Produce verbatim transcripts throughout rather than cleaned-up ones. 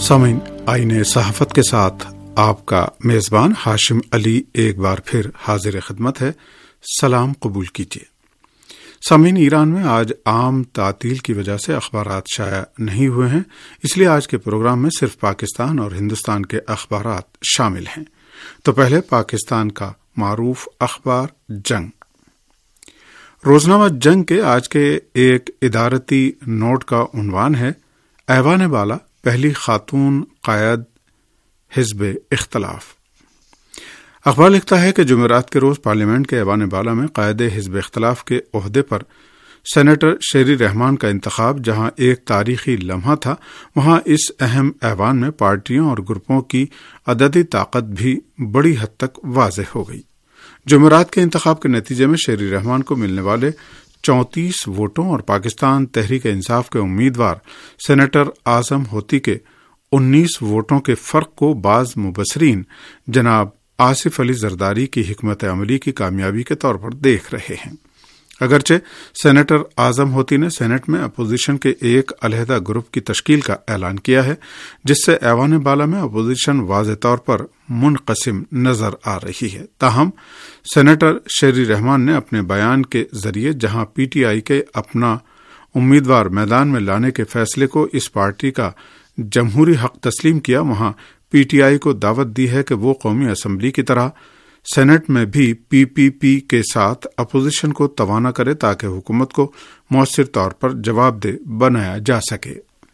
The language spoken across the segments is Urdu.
سامعین، آئین صحافت کے ساتھ آپ کا میزبان ہاشم علی ایک بار پھر حاضر خدمت ہے۔ سلام قبول کیجیے۔ سامعین، ایران میں آج عام تعطیل کی وجہ سے اخبارات شائع نہیں ہوئے ہیں، اس لیے آج کے پروگرام میں صرف پاکستان اور ہندوستان کے اخبارات شامل ہیں۔ تو پہلے پاکستان کا معروف اخبار جنگ۔ روزنامہ جنگ کے آج کے ایک ادارتی نوٹ کا عنوان ہے: ایوان بالا پہلی خاتون قائد حزب اختلاف۔ اخبار لکھتا ہے کہ جمعرات کے روز پارلیمنٹ کے ایوان بالا میں قائد حزب اختلاف کے عہدے پر سینیٹر شیری رحمان کا انتخاب جہاں ایک تاریخی لمحہ تھا، وہاں اس اہم ایوان میں پارٹیوں اور گروپوں کی عددی طاقت بھی بڑی حد تک واضح ہو گئی۔ جمعرات کے انتخاب کے نتیجے میں شیری رحمان کو ملنے والے چونتیس ووٹوں اور پاکستان تحریک انصاف کے امیدوار سینیٹر اعظم ہوتی کے انیس ووٹوں کے فرق کو بعض مبصرین جناب آصف علی زرداری کی حکمت عملی کی کامیابی کے طور پر دیکھ رہے ہیں۔ اگرچہ سینیٹر اعظم ہوتی نے سینٹ میں اپوزیشن کے ایک علیحدہ گروپ کی تشکیل کا اعلان کیا ہے، جس سے ایوان بالا میں اپوزیشن واضح طور پر منقسم نظر آ رہی ہے۔ تاہم سینیٹر شیری رحمان نے اپنے بیان کے ذریعے جہاں پی ٹی آئی کے اپنا امیدوار میدان میں لانے کے فیصلے کو اس پارٹی کا جمہوری حق تسلیم کیا، وہاں پی ٹی آئی کو دعوت دی ہے کہ وہ قومی اسمبلی کی طرح سینٹ میں بھی پی پی پی کے ساتھ اپوزیشن کو توانا کرے تاکہ حکومت کو مؤثر طور پر جواب دہ بنایا جا سکے۔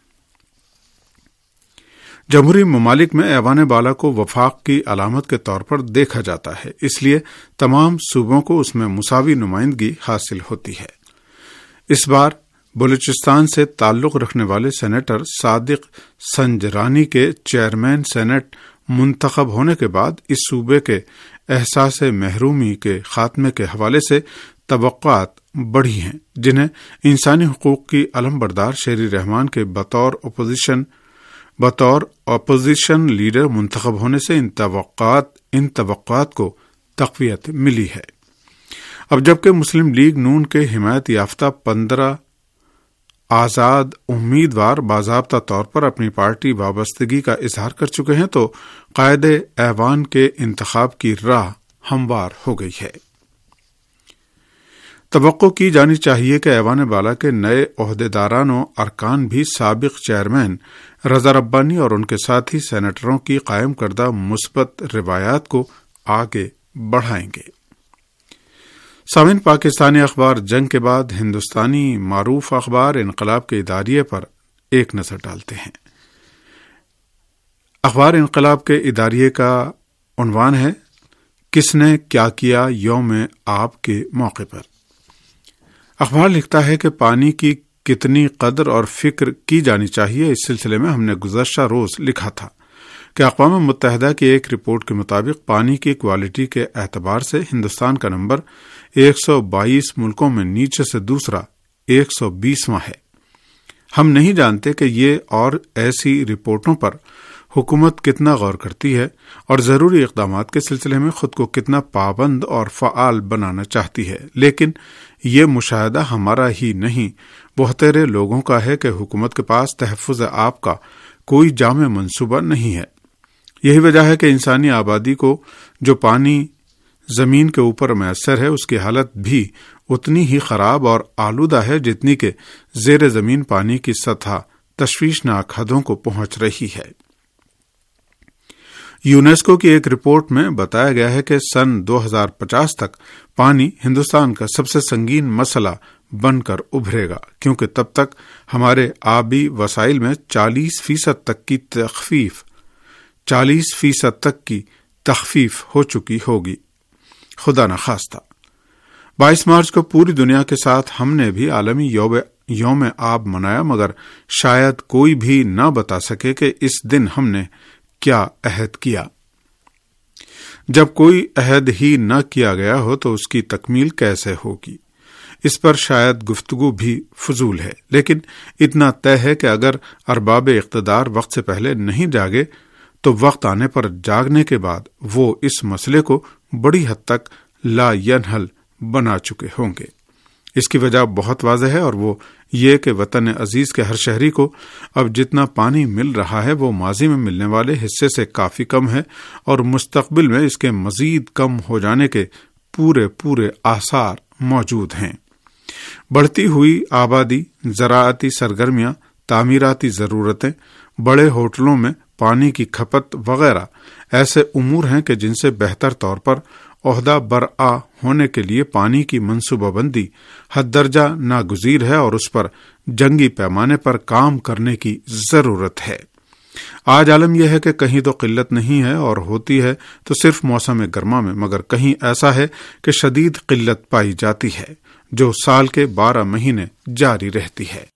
جمہوری ممالک میں ایوان بالا کو وفاق کی علامت کے طور پر دیکھا جاتا ہے، اس لیے تمام صوبوں کو اس میں مساوی نمائندگی حاصل ہوتی ہے۔ اس بار بلوچستان سے تعلق رکھنے والے سینیٹر صادق سنجرانی کے چیئرمین سینٹ منتخب ہونے کے بعد اس صوبے کے احساس محرومی کے خاتمے کے حوالے سے توقعات بڑھی ہیں، جنہیں انسانی حقوق کی علم بردار شیری رحمان کے بطور اپوزیشن بطور اپوزیشن لیڈر منتخب ہونے سے ان توقعات ان توقعات کو تقویت ملی ہے۔ اب جبکہ مسلم لیگ نون کے حمایت یافتہ پندرہ آزاد امیدوار باضابطہ طور پر اپنی پارٹی وابستگی کا اظہار کر چکے ہیں، تو قائد ایوان کے انتخاب کی راہ ہموار ہو گئی ہے۔ توقع کی جانی چاہیے کہ ایوان بالا کے نئے عہدیداران و ارکان بھی سابق چیئرمین رضا ربانی اور ان کے ساتھی سینیٹروں کی قائم کردہ مثبت روایات کو آگے بڑھائیں گے۔ سامعین، پاکستانی اخبار جنگ کے بعد ہندوستانی معروف اخبار انقلاب کے اداریے پر ایک نظر ڈالتے ہیں۔ اخبار انقلاب کے اداریے کا عنوان ہے: کس نے کیا کیا یوم آب کے موقع پر۔ اخبار لکھتا ہے کہ پانی کی کتنی قدر اور فکر کی جانی چاہیے، اس سلسلے میں ہم نے گزشتہ روز لکھا تھا کہ اقوام متحدہ کی ایک رپورٹ کے مطابق پانی کی کوالٹی کے اعتبار سے ہندوستان کا نمبر ایک سو بائیس ملکوں میں نیچے سے دوسرا ایک سو بیسواں ہے۔ ہم نہیں جانتے کہ یہ اور ایسی رپورٹوں پر حکومت کتنا غور کرتی ہے اور ضروری اقدامات کے سلسلے میں خود کو کتنا پابند اور فعال بنانا چاہتی ہے، لیکن یہ مشاہدہ ہمارا ہی نہیں، بہترے لوگوں کا ہے کہ حکومت کے پاس تحفظ آب کا کوئی جامع منصوبہ نہیں ہے۔ یہی وجہ ہے کہ انسانی آبادی کو جو پانی زمین کے اوپر میسر ہے، اس کی حالت بھی اتنی ہی خراب اور آلودہ ہے جتنی کہ زیر زمین پانی کی سطح تشویشناک حدوں کو پہنچ رہی ہے۔ یونیسکو کی ایک رپورٹ میں بتایا گیا ہے کہ سن دو ہزار پچاس تک پانی ہندوستان کا سب سے سنگین مسئلہ بن کر ابھرے گا، کیونکہ تب تک ہمارے آبی وسائل میں چالیس فیصد تک کی تخفیف چالیس فیصد تک کی تخفیف ہو چکی ہوگی۔ خدا نخواستہ بائیس مارچ کو پوری دنیا کے ساتھ ہم نے بھی عالمی یوم آب منایا، مگر شاید کوئی بھی نہ بتا سکے کہ اس دن ہم نے کیا عہد کیا۔ جب کوئی عہد ہی نہ کیا گیا ہو تو اس کی تکمیل کیسے ہوگی؟ اس پر شاید گفتگو بھی فضول ہے، لیکن اتنا طے ہے کہ اگر ارباب اقتدار وقت سے پہلے نہیں جاگے تو وقت آنے پر جاگنے کے بعد وہ اس مسئلے کو بڑی حد تک لا ینحل بنا چکے ہوں گے۔ اس کی وجہ بہت واضح ہے اور وہ یہ کہ وطن عزیز کے ہر شہری کو اب جتنا پانی مل رہا ہے وہ ماضی میں ملنے والے حصے سے کافی کم ہے اور مستقبل میں اس کے مزید کم ہو جانے کے پورے پورے آثار موجود ہیں۔ بڑھتی ہوئی آبادی، زراعتی سرگرمیاں، تعمیراتی ضرورتیں، بڑے ہوٹلوں میں پانی کی کھپت وغیرہ ایسے امور ہیں کہ جن سے بہتر طور پر عہدہ برآ ہونے کے لیے پانی کی منصوبہ بندی حد درجہ ناگزیر ہے اور اس پر جنگی پیمانے پر کام کرنے کی ضرورت ہے۔ آج عالم یہ ہے کہ کہیں تو قلت نہیں ہے اور ہوتی ہے تو صرف موسم گرما میں، مگر کہیں ایسا ہے کہ شدید قلت پائی جاتی ہے جو سال کے بارہ مہینے جاری رہتی ہے۔